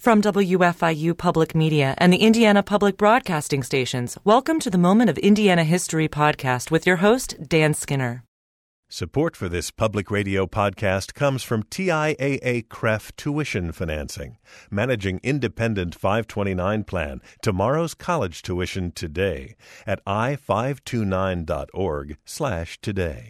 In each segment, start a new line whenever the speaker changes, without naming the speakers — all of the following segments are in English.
From WFIU Public Media and the Indiana Public Broadcasting Stations, welcome to the Moment of Indiana History podcast with your host, Dan Skinner.
Support for this public radio podcast comes from TIAA-CREF Tuition Financing, managing independent 529 plan, tomorrow's college tuition today at i529.org/today.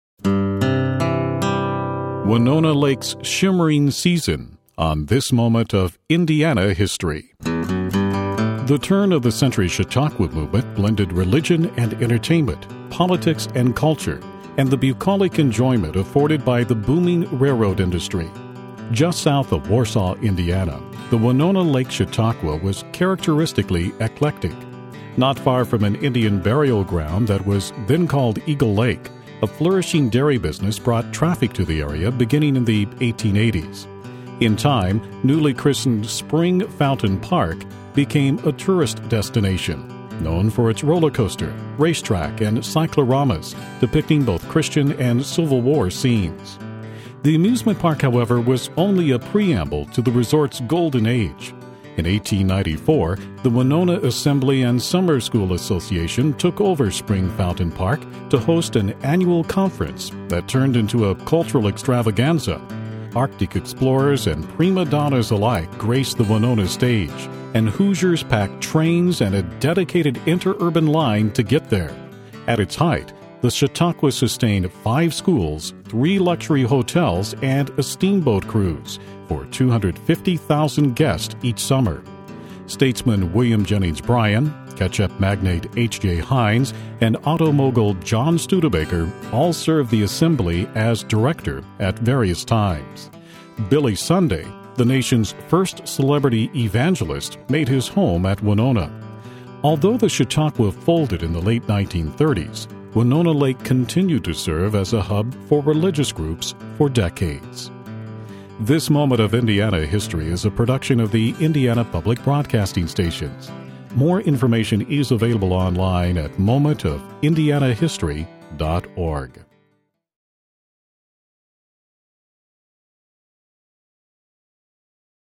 Winona Lake's shimmering season on this moment of Indiana history. The turn of the century Chautauqua movement blended religion and entertainment, politics and culture, and the bucolic enjoyment afforded by the booming railroad industry. Just south of Warsaw, Indiana, the Winona Lake Chautauqua was characteristically eclectic. Not far from an Indian burial ground that was then called Eagle Lake, a flourishing dairy business brought traffic to the area beginning in the 1880s. In time, newly christened Spring Fountain Park became a tourist destination, known for its roller coaster, racetrack, and cycloramas depicting both Christian and Civil War scenes. The amusement park, however, was only a preamble to the resort's golden age. In 1894, the Winona Assembly and Summer School Association took over Spring Fountain Park to host an annual conference that turned into a cultural extravaganza. Arctic explorers and prima donnas alike graced the Winona stage, and Hoosiers packed trains and a dedicated interurban line to get there. At its height, the Chautauqua sustained 5 schools, 3 luxury hotels, and a steamboat cruise for 250,000 guests each summer. Statesman William Jennings Bryan, ketchup magnate H.J. Heinz, and auto mogul John Studebaker all served the assembly as director at various times. Billy Sunday, the nation's first celebrity evangelist, made his home at Winona. Although the Chautauqua folded in the late 1930s, Winona Lake continued to serve as a hub for religious groups for decades. This Moment of Indiana History is a production of the Indiana Public Broadcasting Stations. More information is available online at momentofIndianahistory.org.